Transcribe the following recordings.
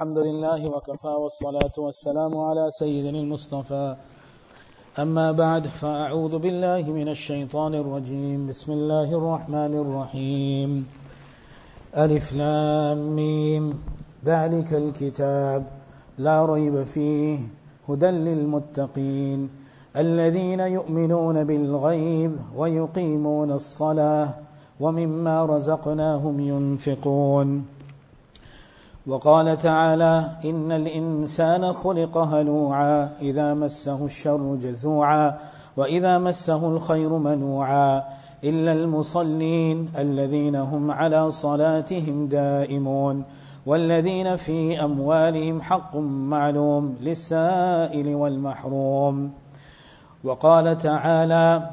الحمد لله وكفى والصلاة والسلام على سيدنا المصطفى أما بعد فأعوذ بالله من الشيطان الرجيم بسم الله الرحمن الرحيم ألف لام ميم ذلك الكتاب لا ريب فيه هدى للمتقين الذين يؤمنون بالغيب ويقيمون الصلاة ومما رزقناهم ينفقون وقال تعالى إن الإنسان خلق هلوعا إذا مسه الشر جزوعا وإذا مسه الخير منوعا إلا المصلين الذين هم على صلاتهم دائمون والذين في أموالهم حق معلوم للسائل والمحروم وقال تعالى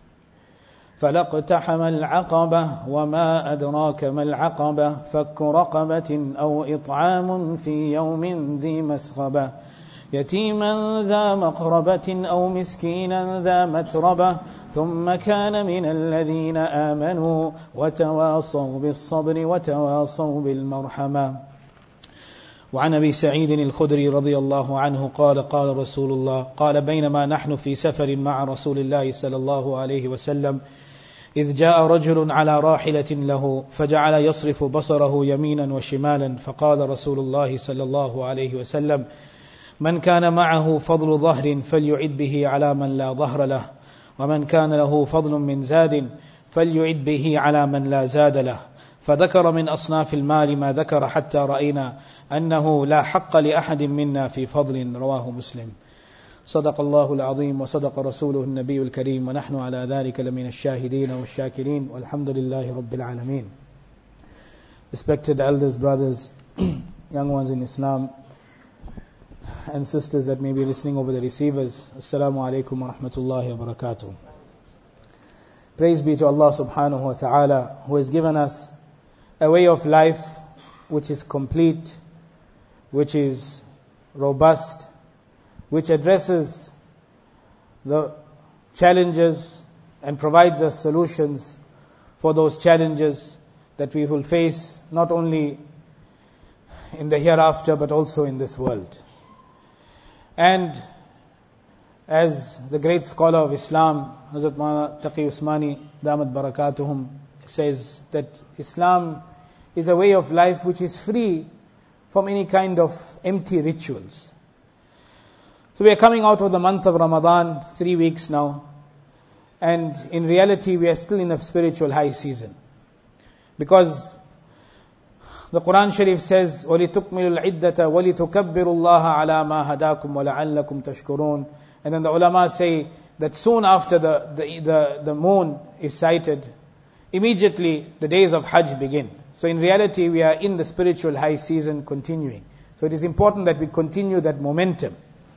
فلاقتحم العقبة وما أدراك ما العقبة فك رقبة أو إطعام في يوم ذي مسغبة يتيما ذا مقربة أو مسكينا ذا متربة ثم كان من الذين آمنوا وتواصوا بالصبر وتواصوا بالمرحمة. وعن أبي سعيد الخدري رضي الله عنه قال رسول الله قال بينما نحن في سفر مع رسول الله صلى الله عليه وسلم إذ جاء رجل على راحلة له فجعل يصرف بصره يمينا وشمالا فقال رسول الله صلى الله عليه وسلم من كان معه فضل ظهر فليعد به على من لا ظهر له ومن كان له فضل من زاد فليعد به على من لا زاد له فذكر من أصناف المال ما ذكر حتى رأينا أنه لا حق لأحد منا في فضل رواه مسلم. صدق الله العظيم وصدق رسوله النبي الكريم ونحن على ذلك لمن الشاهدين والشاكرين والحمد لله رب العالمين. Respected elders, brothers, young ones in Islam and sisters that may be listening over the receivers, Assalamu alaikum wa rahmatullahi wa barakatuh. Praise be to Allah subhanahu wa ta'ala who has given us a way of life which is complete, which is robust, which addresses the challenges and provides us solutions for those challenges that we will face not only in the hereafter but also in this world. And as the great scholar of Islam, Hazrat Maulana Taqi Usmani Damat Barakatuhum, says that Islam is a way of life which is free from any kind of empty rituals. So we are coming out of the month of Ramadan, 3 weeks now, and in reality we are still in a spiritual high season. Because the Quran Sharif says, وَلِتُكْمِلُوا الْعِدَّةَ وَلِتُكَبِّرُوا اللَّهَ عَلَى مَا هَدَاكُمْ وَلَعَلَّكُمْ تَشْكُرُونَ. And then the ulama say that soon after the moon is sighted, immediately the days of Hajj begin. So in reality we are in the spiritual high season continuing. So it is important that we continue that momentum.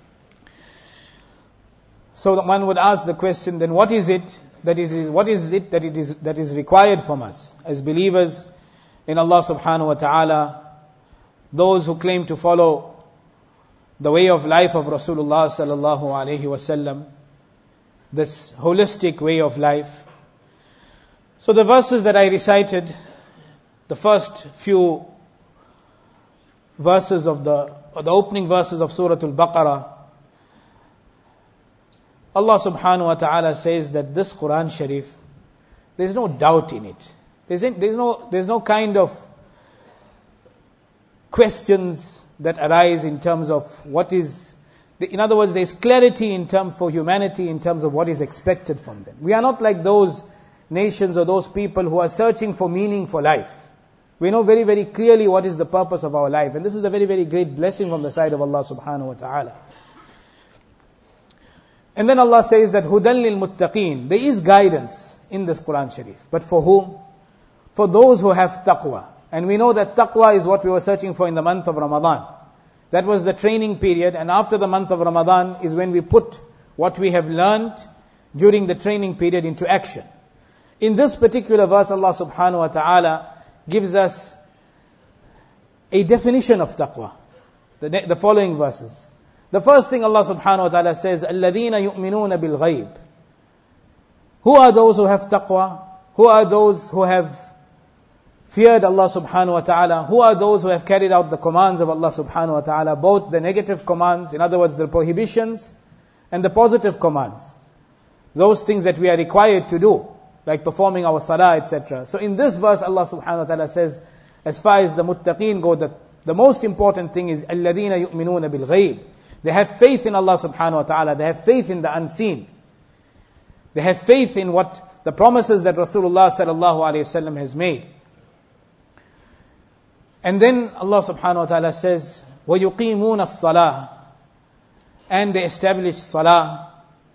So that one would ask the question, then what is it that is required from us as believers in Allah subhanahu wa ta'ala, those who claim to follow the way of life of Rasulullah sallallahu alaihi wasallam, this holistic way of life. So the verses that I recited, the first few verses of the opening verses of Surah Al-Baqarah, Allah subhanahu wa ta'ala says that this Quran Sharif, there is no doubt in it. There's no kind of questions that arise in terms of what is, in other words, there's clarity in terms for humanity in terms of what is expected from them. We are not like those nations or those people who are searching for meaning for life. We know very, very clearly what is the purpose of our life. And this is a very, very great blessing from the side of Allah subhanahu wa ta'ala. And then Allah says that Hudan lil Muttaqeen. There is guidance in this Quran Sharif. But for whom? For those who have taqwa. And we know that taqwa is what we were searching for in the month of Ramadan. That was the training period. And after the month of Ramadan is when we put what we have learned during the training period into action. In this particular verse, Allah subhanahu wa ta'ala gives us a definition of taqwa. The following verses. The first thing Allah subhanahu wa ta'ala says, الَّذِينَ يُؤْمِنُونَ بِالْغَيْبِ. Who are those who have taqwa? Who are those who have feared Allah subhanahu wa ta'ala? Who are those who have carried out the commands of Allah subhanahu wa ta'ala? Both the negative commands, in other words the prohibitions, and the positive commands. Those things that we are required to do, like performing our salah, etc. So in this verse Allah subhanahu wa ta'ala says, as far as the muttaqeen go, the most important thing is الَّذِينَ يُؤْمِنُونَ بِالْغَيْبِ. They have faith in Allah subhanahu wa ta'ala. They have faith in the unseen. They have faith in what the promises that Rasulullah sallallahu alayhi wasallam has made. And then Allah subhanahu wa ta'ala says, وَيُقِيمُونَ الصَّلَاةِ. And they establish salah.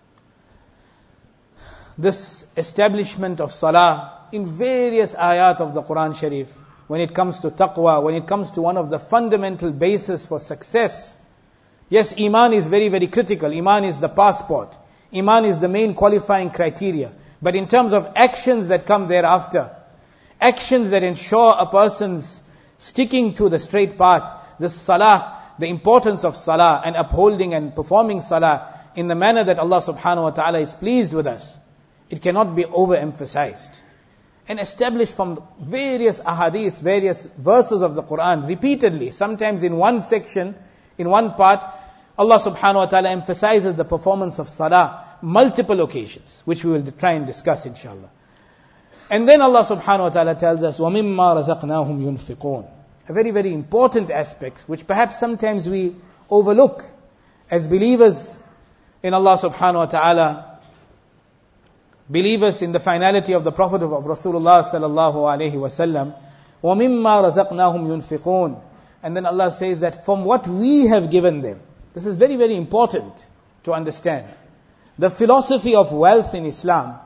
This establishment of salah in various ayat of the Quran Sharif, when it comes to taqwa, when it comes to one of the fundamental basis for success. Yes, iman is very, very critical. Iman is the passport. Iman is the main qualifying criteria. But in terms of actions that come thereafter, actions that ensure a person's sticking to the straight path, the salah, the importance of salah and upholding and performing salah in the manner that Allah subhanahu wa ta'ala is pleased with us, it cannot be overemphasized. And established from various ahadith, various verses of the Quran, repeatedly, sometimes in one section, in one part, Allah subhanahu wa ta'ala emphasizes the performance of salah, multiple occasions, which we will try and discuss inshallah. And then Allah subhanahu wa ta'ala tells us, وَمِمَّا رَزَقْنَاهُمْ يُنْفِقُونَ. A very, very important aspect, which perhaps sometimes we overlook as believers in Allah subhanahu wa ta'ala, believers in the finality of the Prophet of Rasulullah sallallahu alayhi wasallam. وَمِمَّا رَزَقْنَاهُمْ يُنْفِقُونَ. And then Allah says that from what we have given them. This is very, very important to understand. The philosophy of wealth in Islam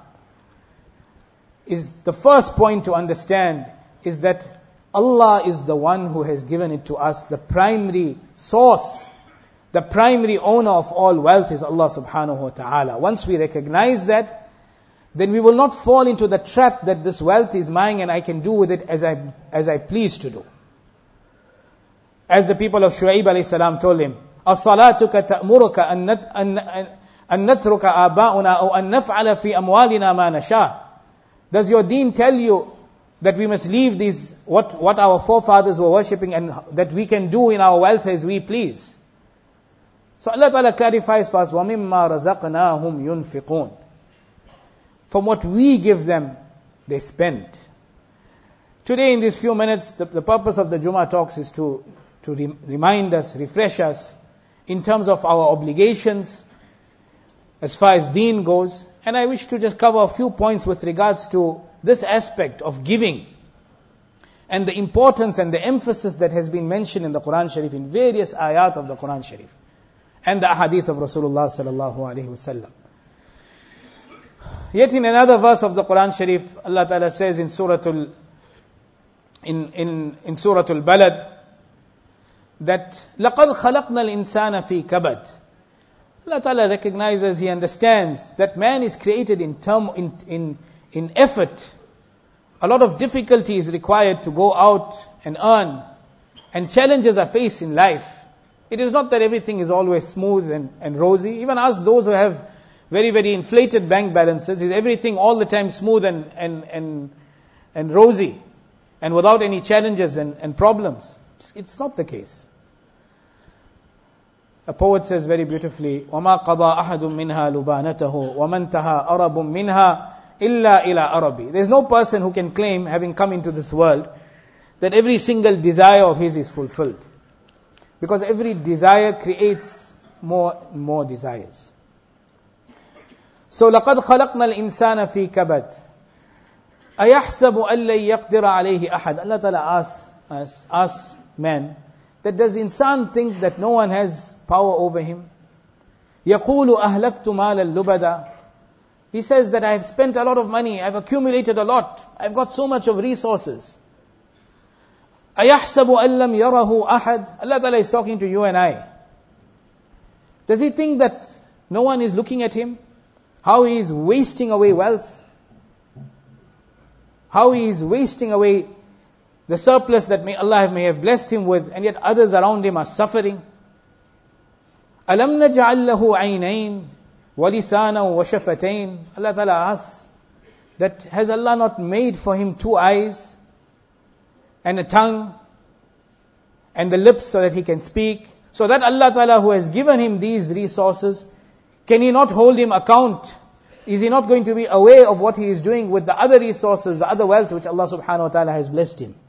is the first point to understand, is that Allah is the one who has given it to us. The primary source, the primary owner of all wealth is Allah subhanahu wa ta'ala. Once we recognize that, then we will not fall into the trap that this wealth is mine and I can do with it as I please to do. As the people of Shu'aib alayhi salam told him, أَصَلَاتُكَ تَأْمُرُكَ أَن نَتْرُكَ آبَاؤُنَا أَوْ أَن نَفْعَلَ فِي أَمْوَالِنَا مَا نَشَاءُ. Does your deen tell you that we must leave these, what our forefathers were worshipping, and that we can do in our wealth as we please? So Allah Ta'ala clarifies for us, وَمِمَّا رَزَقْنَاهُمْ يُنْفِقُونَ. From what we give them, they spend. Today in these few minutes, the purpose of the Jummah talks is to remind us, refresh us, in terms of our obligations, as far as deen goes. And I wish to just cover a few points with regards to this aspect of giving, and the importance and the emphasis that has been mentioned in the Quran Sharif, in various ayat of the Quran Sharif, and the ahadith of Rasulullah sallallahu alaihi wasallam. Yet in another verse of the Quran Sharif, Allah Ta'ala says in Suratul Balad, that لَقَدْ خَلَقْنَا الْإِنسَانَ فِي كَبَدٍ. Allah Ta'ala recognizes, He understands that man is created in effort. A lot of difficulty is required to go out and earn, and challenges are faced in life. It is not that everything is always smooth and rosy. Even us, those who have very, very inflated bank balances, is everything all the time smooth and rosy, and without any challenges and problems. It's not the case. A poet says very beautifully, وَمَا قَضَى أَحَدٌ مِّنْهَا لُبَانَتَهُ وَمَنْتَهَا أَرَبٌ مِّنْهَا إِلَّا إِلَىٰ أَرَبِ. There's no person who can claim, having come into this world, that every single desire of his is fulfilled. Because every desire creates more desires. So, لَقَدْ خَلَقْنَا الْإِنسَانَ فِي كَبَدٍ أَيَحْسَبُ أَن لَّن يَقْدِرَ عَلَيْهِ أَحَدٌ. Allah Ta'ala asks man, that does insan think that no one has power over him? يَقُولُ أَهْلَكْتُ مَالًا لُبَدًا. He says that I have spent a lot of money, I've accumulated a lot, I've got so much of resources. أَيَحْسَبُ أَن لَّمْ يَرَهُ أَحَدٌ. Allah Ta'ala is talking to you and I. Does he think that no one is looking at him? How he is wasting away wealth? How he is wasting away the surplus that Allah may have blessed him with, and yet others around him are suffering. أَلَمْ نَجْعَلْ لَهُ عَيْنَيْنِ وَلِسَانًا وَشَفَتَيْنِ. Allah Ta'ala asks that has Allah not made for him two eyes? and a tongue and the lips so that he can speak. So that Allah Ta'ala who has given him these resources, can he not hold him account? Is he not going to be aware of what he is doing with the other resources, the other wealth which Allah Subhanahu Wa Ta'ala has blessed him?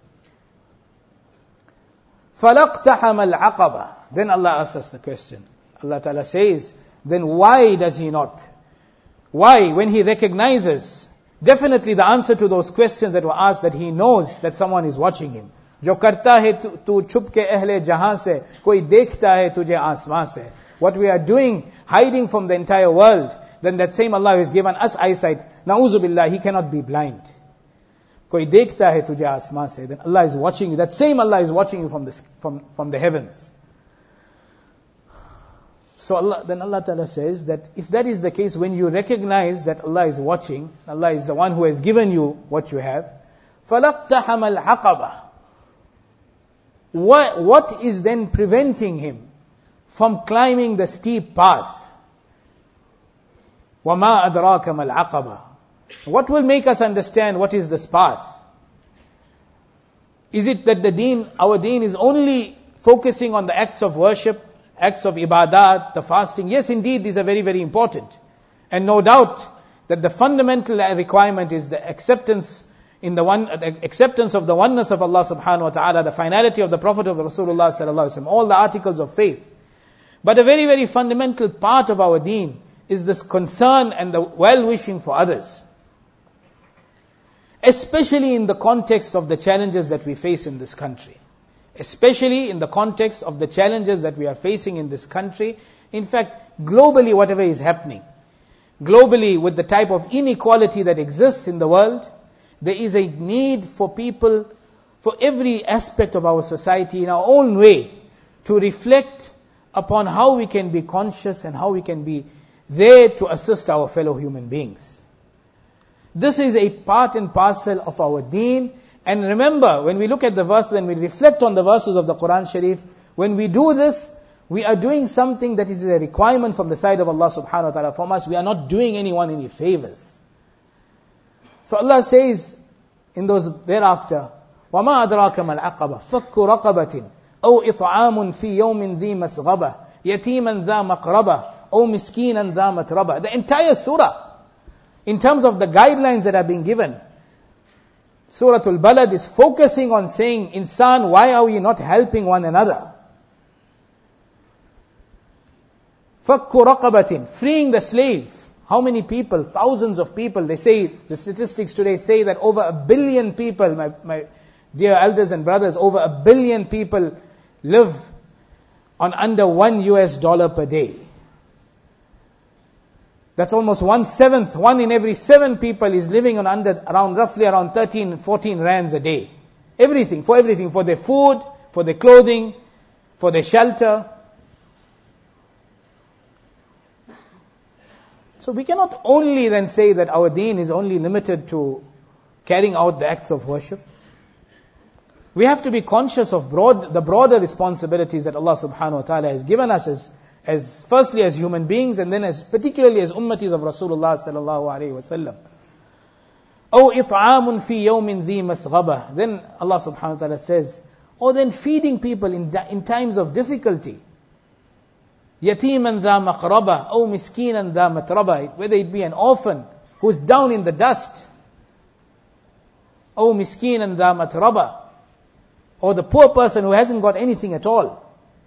فَلَقْتَحَمَ الْعَقَبَةِ. Then Allah asks us the question. Allah Ta'ala says, then why does he not? Why, when he recognizes, definitely the answer to those questions that were asked, that he knows that someone is watching him. जो करता है तू छुप के अहले जहां से, कोई देखता है तुझे आसमां से. What we are doing, hiding from the entire world, then that same Allah who has given us eyesight, na'uzu billah, he cannot be blind. कोई देखता है तुझे आसमां से, then Allah is watching you. That same Allah is watching you from the heavens. So then Allah Ta'ala says that if that is the case, when you recognize that Allah is watching, Allah is the one who has given you what you have, فَلَقْتَحَمَ الْعَقَبَةِ. What is then preventing him from climbing the steep path? وَمَا أَدْرَاكَ مَا الْعَقَبَةِ. What will make us understand what is this path? Is it that our deen is only focusing on the acts of worship, acts of ibadat, the fasting? Yes, indeed, these are very, very important. And no doubt that the fundamental requirement is the acceptance of the oneness of Allah subhanahu wa ta'ala, the finality of the Prophet of Rasulullah sallallahu alaihi wasallam, all the articles of faith. But a very, very fundamental part of our deen is this concern and the well-wishing for others. Especially in the context of the challenges that we face in this country. Especially in the context of the challenges that we are facing in this country. In fact, globally, whatever is happening. Globally, with the type of inequality that exists in the world, there is a need for people, for every aspect of our society in our own way, to reflect upon how we can be conscious and how we can be there to assist our fellow human beings. This is a part and parcel of our deen. And remember, when we look at the verses and we reflect on the verses of the Quran Sharif, when we do this, we are doing something that is a requirement from the side of Allah subhanahu wa ta'ala from us. We are not doing anyone any favors. So Allah says in those thereafter, وَمَا أَدْرَاكَ مَا الْعَقَبَةِ فَكُّ رَقَبَةٍ أَوْ إِطْعَامٌ فِي يَوْمٍ ذِي مَسْغَبَةٍ يَتِيمًا ذَا مَقْرَبَةٍ أَوْ مِسْكِينًا ذَا مَتْرَبَةٍ. The entire surah, in terms of the guidelines that are being given, Surah Al-Balad is focusing on saying, Insan, why are we not helping one another? فَكُّ رَقَبَةٍ, freeing the slave. How many people? Thousands of people. They say, the statistics today say that over 1 billion people, my dear elders and brothers, over 1 billion people live on under $1 per day. That's almost 1/7. 1 in every 7 people is living on roughly around 13, 14 rands a day. Everything, for their food, for their clothing, for their shelter. So we cannot only then say that our deen is only limited to carrying out the acts of worship. We have to be conscious of the broader responsibilities that Allah subhanahu wa ta'ala has given us as firstly as human beings, and then particularly as ummatis of Rasulullah sallallahu alaihi wasallam. أَوْ إِطْعَامٌ فِي يَوْمٍ ذِي مَسْغَبَةٍ. Then Allah subhanahu wa ta'ala says, or then feeding people in times of difficulty. يَتِيمًا ذَا مَقْرَبَةٍ أَوْ مِسْكِينًا ذَا مَتْرَبَةٍ. Whether it be an orphan who's down in the dust, أَوْ مِسْكِينًا ذَا مَتْرَبَةٍ, or the poor person who hasn't got anything at all.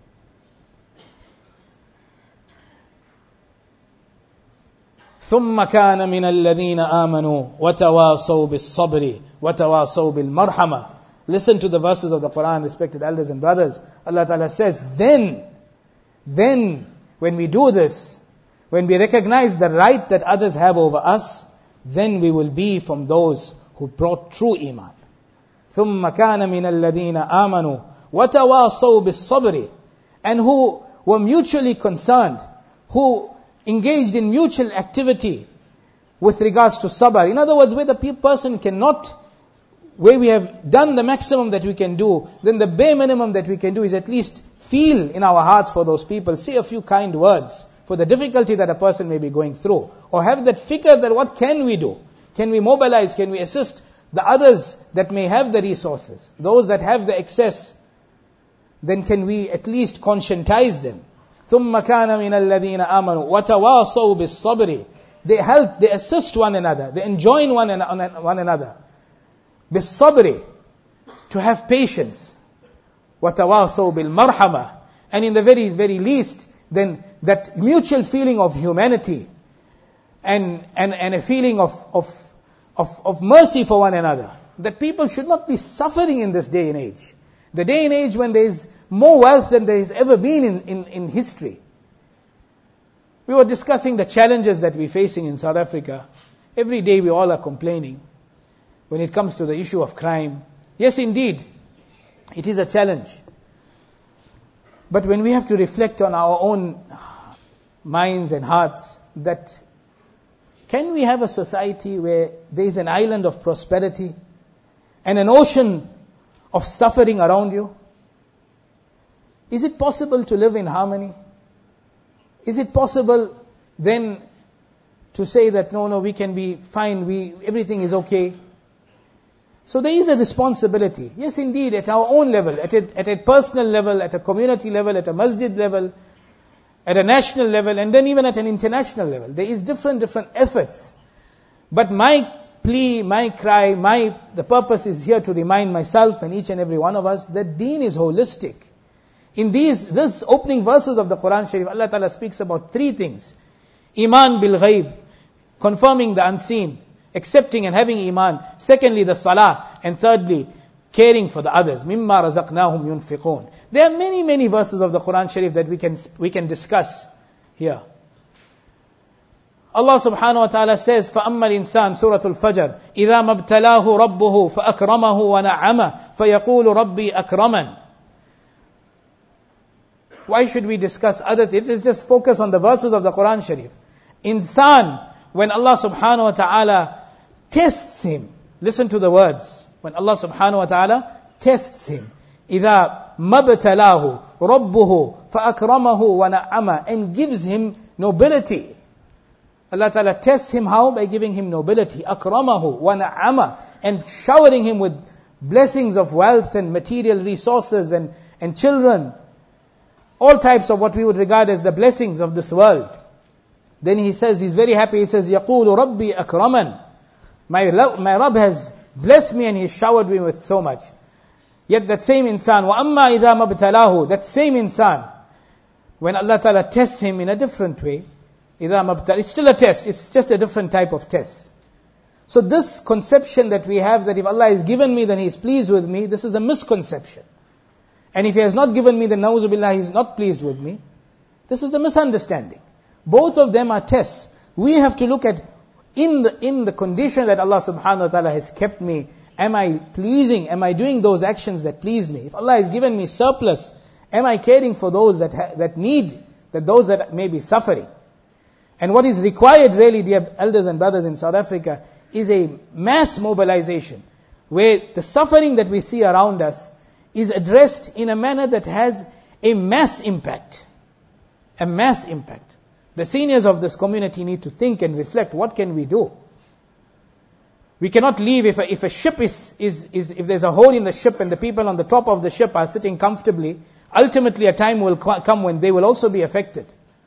ثُمَّ كَانَ مِنَ الَّذِينَ آمَنُوا وَتَوَاصَوْا بِالصَّبْرِ وَتَوَاصَوْا بِالْمَرْحَمَةِ. Listen to the verses of the Quran, respected elders and brothers. Allah Ta'ala says, then when we do this, when we recognize the right that others have over us, then we will be from those who brought true iman. ثُمَّ كَانَ مِنَ الَّذِينَ آمَنُوا وَتَوَاصَوْا بِالصَّبْرِ, and who were mutually concerned, who engaged in mutual activity with regards to sabr. In other words, where the person cannot, where we have done the maximum that we can do, then the bare minimum that we can do is at least feel in our hearts for those people, say a few kind words for the difficulty that a person may be going through, or have that fikr that what can we do? Can we mobilize? Can we assist the others that may have the resources, those that have the excess, then can we at least conscientize them? ثُمَّ كَانَ مِنَ الَّذِينَ آمَنُوا وَتَوَاصَوْا بِالصَّبْرِ. They help, they assist one another, they enjoin one another. بِالصَّبْرِ, to have patience. وَتَوَاصَوْا بِالْمَرْحَمَةِ, and in the very, very least, then that mutual feeling of humanity and a feeling of mercy for one another. That people should not be suffering in this day and age. The day and age when there is more wealth than there has ever been in history. We were discussing the challenges that we're facing in South Africa. Every day we all are complaining when it comes to the issue of crime. Yes, indeed, it is a challenge. But when we have to reflect on our own minds and hearts, that can we have a society where there is an island of prosperity and an ocean of suffering around you? Is it possible to live in harmony? Is it possible then to say that no, we can be fine, everything is okay? So there is a responsibility. Yes, indeed, at our own level, at a personal level, at a community level, at a masjid level, at a national level, and then even at an international level. There is different efforts. But my plea, my cry, the purpose is here to remind myself and each and every one of us that deen is holistic. In this opening verses of the Quran Sharif, Allah Ta'ala speaks about three things. Iman bil ghaib, confirming the unseen, accepting and having iman. Secondly, the salah. And thirdly, caring for the others. Mimma razaqnahum yunfiqun. There are many verses of the Quran Sharif that we can discuss here. Allah subhanahu wa ta'ala says, فَأَمَّا الْإِنسَانِ Surah Al-Fajr, إِذَا مَبْتَلَاهُ رَبُّهُ فَأَكْرَمَهُ وَنَعَّمَهُ فَيَقُولُ رَبِّي أَكْرَمَنِ. Why should we discuss other things? Let's just focus on the verses of the Quran Sharif. Insan, when Allah subhanahu wa ta'ala tests him, listen to the words. When Allah subhanahu wa ta'ala tests him, إِذَا مَبْتَلَاهُ رَبُّهُ فَأَكْرَمَهُ وَنَعَّمَهُ, and gives him nobility. Allah Ta'ala tests him how? By giving him nobility. أَكْرَمَهُ وَنَعَّمَهُ, and showering him with blessings of wealth and material resources and children. All types of what we would regard as the blessings of this world. Then he says, he's very happy, he says, يَقُولُ رَبِّي أَكْرَمَنِ. My Rabb has blessed me and He showered me with so much. Yet that same insan, وَأَمَّا إِذَا مَبْتَلَاهُ, that same insan, when Allah Ta'ala tests him in a different way, it's still a test, it's just a different type of test. So this conception that we have, that if Allah has given me, then He is pleased with me, this is a misconception. And if He has not given me, then na'uzu billah, He is not pleased with me. This is a misunderstanding. Both of them are tests. We have to look at, in the condition that Allah subhanahu wa ta'ala has kept me, am I pleasing? Am I doing those actions that please me? If Allah has given me surplus, am I caring for those that need, those that may be suffering? And what is required really, dear elders and brothers in South Africa, is a mass mobilization, where the suffering that we see around us is addressed in a manner that has a mass impact. A mass impact. The seniors of this community need to think and reflect, what can we do? We cannot leave if a ship if there's a hole in the ship and the people on the top of the ship are sitting comfortably, ultimately a time will come when they will also be affected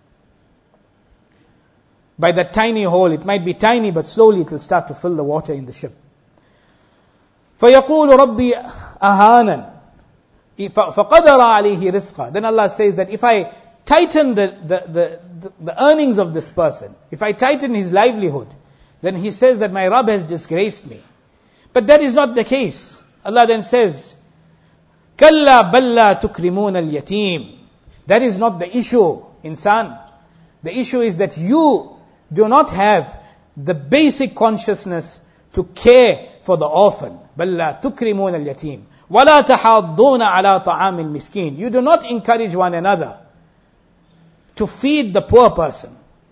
by that tiny hole. It might be tiny, but slowly it will start to fill the water in the ship. فَيَقُولُ رَبِّي أَهَانًا فَقَدَرَ عَلَيْهِ رِزْقًا. Then Allah says that if I tighten the earnings of this person, if I tighten his livelihood, then he says that my Rabb has disgraced me. But that is not the case. Allah then says, كَلَّا بَلَّا تُكْرِمُونَ الْيَتِيمِ. That is not the issue, insan. The issue is that you do not have the basic consciousness to care for the orphan. بَلَّا تُكْرِمُونَ الْيَتِيمِ وَلَا تَحَاضُّونَ عَلَى طَعَامِ الْمِسْكِينِ. You do not encourage one another to feed the poor person.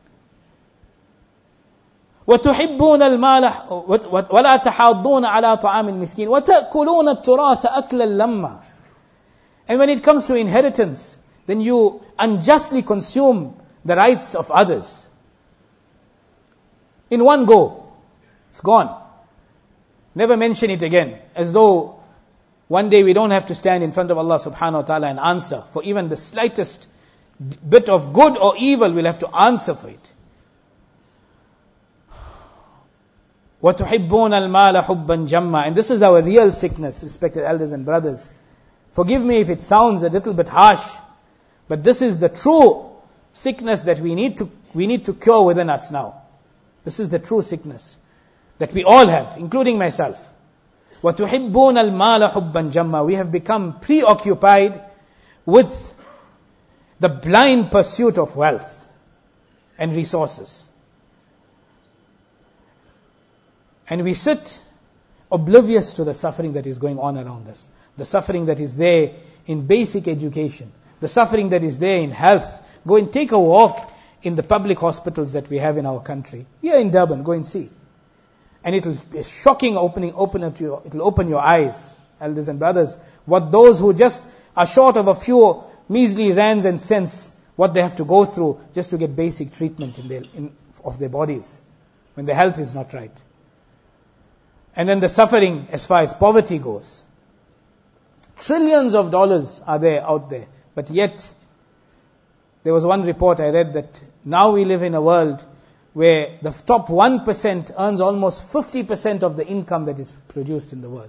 وَتُحِبُّونَ الْمَالَ وَلَا تَحَاضُّونَ عَلَى طَعَامِ الْمِسْكِينِ وَتَأْكُلُونَ التُّرَاثَ أَكْلًا لَمًّا. And when it comes to inheritance, then you unjustly consume the rights of others. In one go, it's gone. Never mention it again. As though one day we don't have to stand in front of Allah subhanahu wa ta'ala and answer for even the slightest bit of good or evil. We'll have to answer for it. وَتُحِبُّونَ الْمَالَ حُبًّا جَمًّا. And this is our real sickness, respected elders and brothers. Forgive me if it sounds a little bit harsh, but this is the true sickness that we need to cure within us now. This is the true sickness that we all have, including myself. وَتُحِبُّونَ الْمَالَ حُبًّا جَمًّا. We have become preoccupied with the blind pursuit of wealth and resources. And we sit oblivious to the suffering that is going on around us. The suffering that is there in basic education. The suffering that is there in health. Go and take a walk in the public hospitals that we have in our country. Here in Durban, go and see. And it will be a shocking it will open your eyes, elders and brothers, what those who just are short of a few measly rands and cents, what they have to go through just to get basic treatment of their bodies, when their health is not right. And then the suffering as far as poverty goes. Trillions of dollars are out there. But yet, there was one report I read that now we live in a world where the top 1% earns almost 50% of the income that is produced in the world.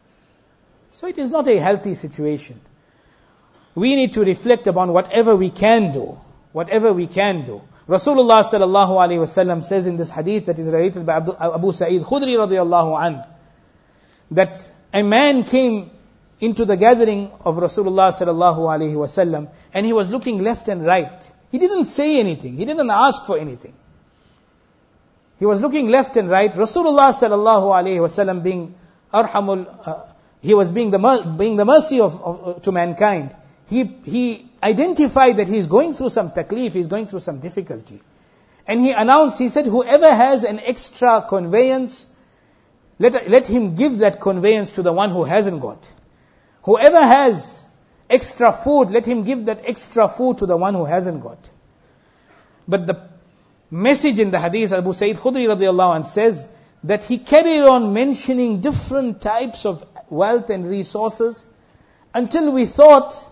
So it is not a healthy situation. We need to reflect upon whatever we can do. Whatever we can do. Rasulullah sallallahu alaihi wasallam says in this hadith that is related by Abu Sa'id Khudri radiyallahu anhu, that a man came into the gathering of Rasulullah sallallahu alaihi wasallam and he was looking left and right. He didn't say anything. He didn't ask for anything. He was looking left and right. Rasulullah sallallahu alaihi wasallam being arhamul, he was being the mercy to mankind. He identified that he is going through some taklif, he is going through some difficulty. And he announced, he said, whoever has an extra conveyance, let him give that conveyance to the one who hasn't got. Whoever has extra food, let him give that extra food to the one who hasn't got. But the message in the hadith, Abu Sa'id Khudri radiyallahu anh says, that he carried on mentioning different types of wealth and resources, until we thought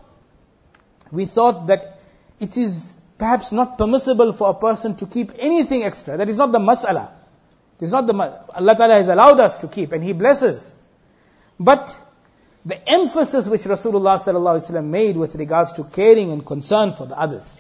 that it is perhaps not permissible for a person to keep anything extra. That is not the mas'ala. It is not Allah Ta'ala has allowed us to keep and He blesses. But the emphasis which Rasulullah sallallahu alaihi wasallam made with regards to caring and concern for the others.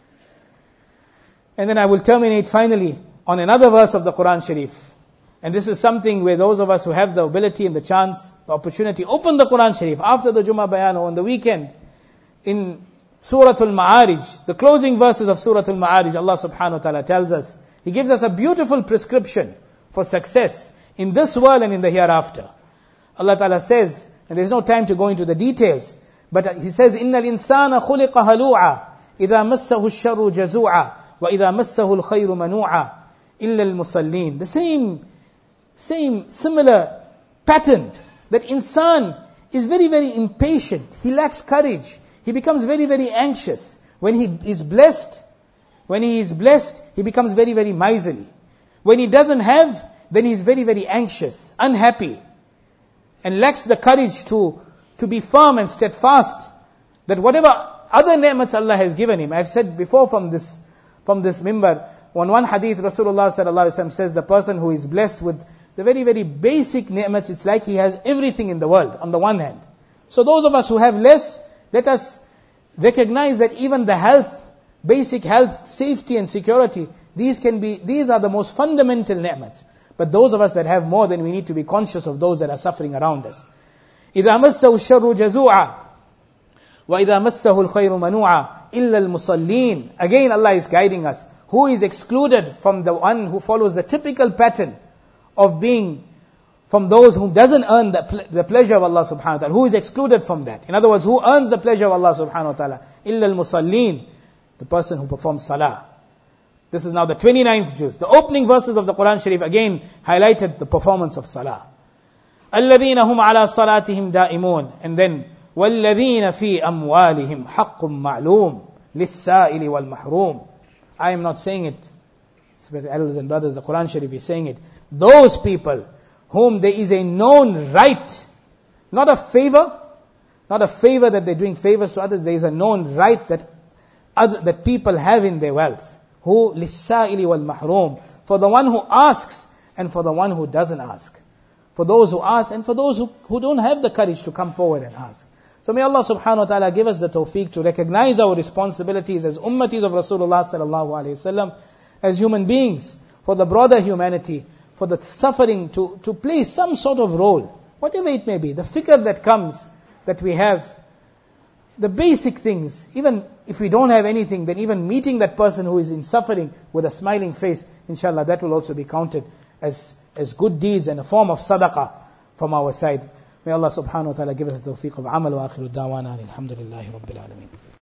And then I will terminate finally on another verse of the Quran Sharif. And this is something where those of us who have the ability and the chance, the opportunity, open the Quran Sharif after the Jummah Bayan or on the weekend. In Surah Al-Ma'arij, the closing verses of Surah Al-Ma'arij, Allah subhanahu wa ta'ala tells us, He gives us a beautiful prescription for success in this world and in the hereafter. Allah Ta'ala says, and there's no time to go into the details, but He says, إِنَّ الْإِنسَانَ خُلِقَ هَلُوعًا إِذَا مَسَّهُ الشَّرُّ جَزُوعًا وَإِذَا مَسَّهُ الْخَيْرُ مَنُوعًا إِلَّا الْمُصَلِّينَ. The same similar pattern, that insan is very, very impatient. He lacks courage. He becomes very, very anxious. When he is blessed, he becomes very, very miserly. When he doesn't have, then he is very, very anxious, unhappy, and lacks the courage to be firm and steadfast, that whatever other ni'mats Allah has given him. I've said before from this mimbar, on one hadith, Rasulullah sallallahu alaihi wasallam says, the person who is blessed with the very, very basic ni'mats, it's like he has everything in the world, on the one hand. So those of us who have less, let us recognize that even the health, basic health, safety and security, these are the most fundamental ni'mats. But those of us that have more, then we need to be conscious of those that are suffering around us. إِذَا مَسَّهُ الشَّرُّ جَزُوعًا وَإِذَا مَسَّهُ الْخَيْرُ مَنُوعًا إِلَّا الْمُصَلِّينَ. Again Allah is guiding us. Who is excluded from the one who follows the typical pattern of being from those who doesn't earn the pleasure of Allah subhanahu wa ta'ala? Who is excluded from that? In other words, who earns the pleasure of Allah subhanahu wa ta'ala? إِلَّا الْمُصَلِّينَ. The person who performs salah. This is now the 29th juz. The opening verses of the Quran Sharif again highlighted the performance of salah. الَّذِينَ هُمْ عَلَى صَلَاتِهِمْ دَائِمُونَ. And then, وَالَّذِينَ فِي أَمْوَالِهِمْ حَقٌّ مَعْلُومٌ لِلسَّائِلِ وَالْمَحْرُومِ. I am not saying it. Elders and brothers, the Quran Sharif is saying it. Those people whom there is a known right, not a favor that they're doing favors to others, there is a known right that people have in their wealth. Who لِلسَّائِلِ وَالْمَحْرُومِ, for the one who asks and for the one who doesn't ask. For those who ask and for those who don't have the courage to come forward and ask. So may Allah subhanahu wa ta'ala give us the tawfiq to recognize our responsibilities as ummatis of Rasulullah sallallahu alayhi wasallam, as human beings, for the broader humanity, for the suffering, to play some sort of role, whatever it may be, the fikr that comes, that we have, the basic things, even if we don't have anything, then even meeting that person who is in suffering with a smiling face, inshallah, that will also be counted as good deeds and a form of sadaqah from our side. May Allah subhanahu wa ta'ala give us the tawfiq of amal wa akhiru da'wana alhamdulillahi rabbil alameen.